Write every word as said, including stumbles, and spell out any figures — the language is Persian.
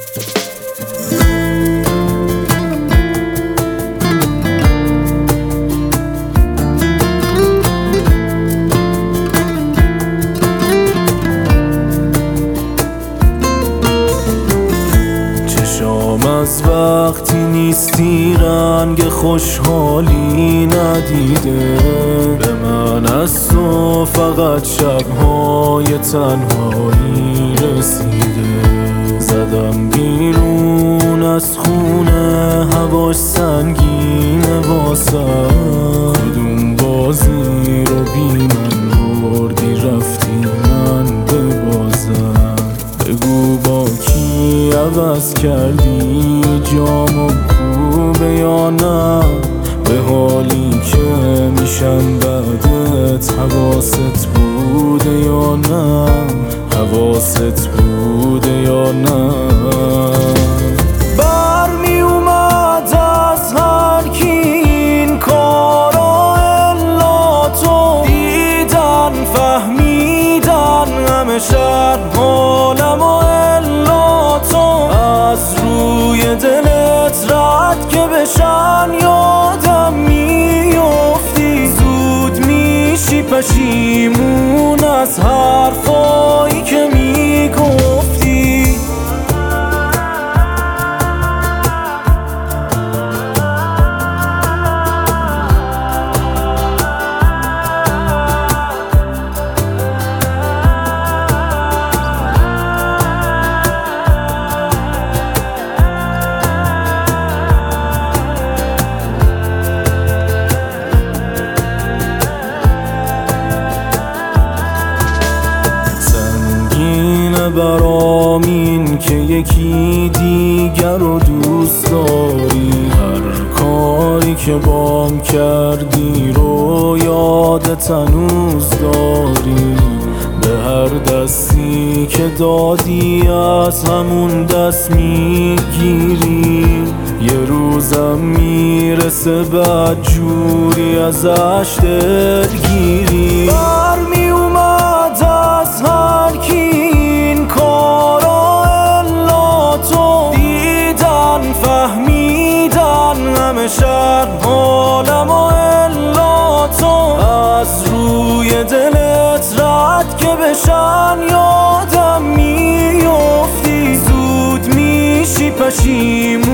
از وقتی نیستی رنگ خوشحالی ندیده، به من از تو فقط شبهای تنهایی رسیده. زدم بیرون از خونه هواش سنگینه واسم، کدوم بازی رو بی من بردی رفتی من ببازم. بگو با کی عوض کردی جامو خوبه یا نه، به حالی که میشم بعدت حواست بوده یا نه، حواست بوده یا نه. برمی اومد از هر کی این کارا الا تو، دیدن فهمیدن همه شهر حالم و الا تو. از روی دلت رد که بشن یادم میافتی، زود میشی پشیمون از حرفایی که میگفتی. برام این که یکی دیگر رو دوست داری، هر کاری که بام کردی رو یادت هنوز داری. به هر دستی که دادی از همون دست میگیری، یه روزم میرسه بعد جوری ازش دلگیری. برمی اومد از هر کی کارا الا تو، دیدن فهمیدن همه شهر حالم و الا تو. از روی دلت رد که بشن یادم میافتی، زود میشی پشیمون